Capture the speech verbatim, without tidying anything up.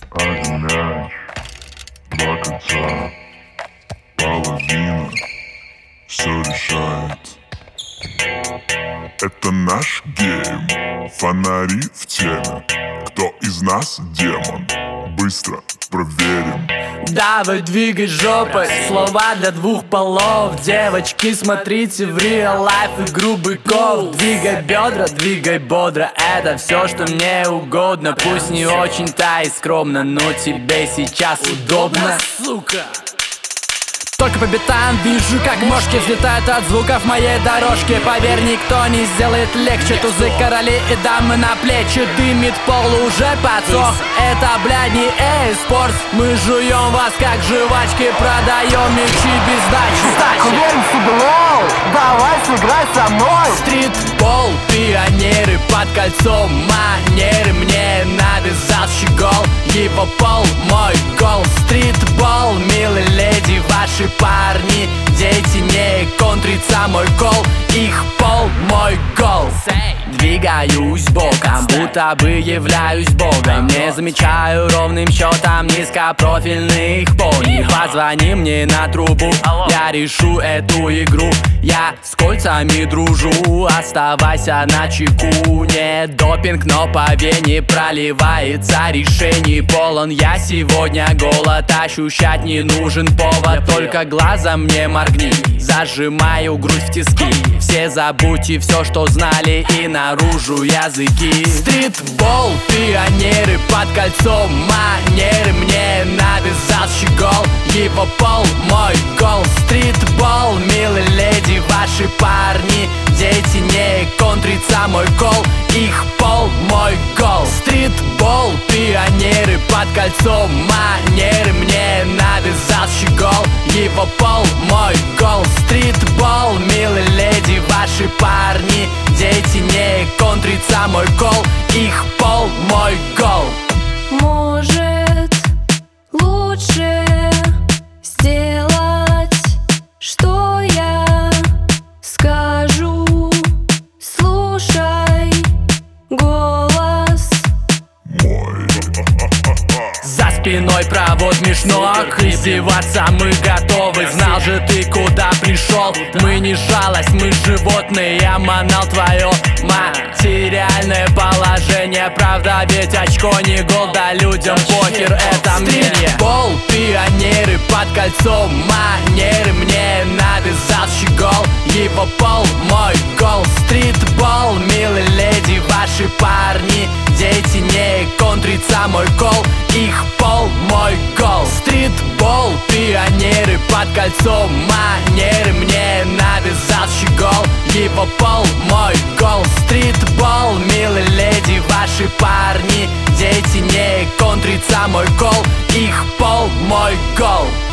Один мяч, два кольца, половина, все решает. Это наш гейм, фонари в теме. Кто из нас демон? Быстро проверим. Давай двигай жопой, слова для двух полов. Девочки, смотрите в real life игру быков. Двигай бедра, двигай бодро, это все, что мне угодно. Пусть не очень-то и скромно, но тебе сейчас удобно, сука. Только по битам вижу, как мошки взлетают от звуков моей дорожки. Поверь, никто не сделает легче. Тузы, короли и дамы на плечи. Дымит пол, уже подсох. Это, блядь, не эй-спорт. Мы жуем вас, как жвачки. Продаем мячи без дачи. Так уверен в себе, лол, давай сыграй со мной. Стритбол, пионеры под кольцом. Манеры, мне навязал щегол. Его пол, мой гол. Стритбол, милые леди, ваши парни, дети, не контрится мой кол. Их пол, мой гол. Двигаюсь боком, будто бы являюсь богом. Не замечаю ровным счетом низкопрофильных пони. Позвони мне на трубу, я решу эту игру. Я с кольцами дружу, оставайся на чеку. Не допинг, но по вене проливается решений полон. Я сегодня голод, ощущать не нужен повод. Только глазом не моргни, зажимаю грудь в тиски. Все забудьте все, что знали, и наружу языки. Стритбол, пионеры под кольцом. Манеры, мне навязал щегол. Его пол, мой гол. Стритбол, милые леди, ваши парни, дети, не контрится мой кол. Их пол, мой гол. Стритбол, пионеры под кольцом. Манеры, мне навязал щегол. Его пол, мой гол. Стритбол, милые леди, ваши парни, дети, не контрится мой кол. Их пол, мой гол. Может, лучше сделать, что я скажу. Слушай голос Мой. За спиной провод мешнок, издеваться мы готовы. Знал же ты, куда пришел. Мы не жалость, мы животные. Я манал твое материальное положение. Правда, ведь очко не гол, да людям похер, это мнение. Пол, пионеры под кольцом. Манеры, мне навязал щегол. Его пол, мой гол. Стритбол, милые леди, ваши парни, дети, не контрится мой кол. Их пол, мой гол. Стритбол, пионеры под кольцом. Манеры, мне навязал щегол. Его пол, мой гол. Стритбол, милые леди, ваши парни, дети, не контрится мой кол. Их пол, мой гол.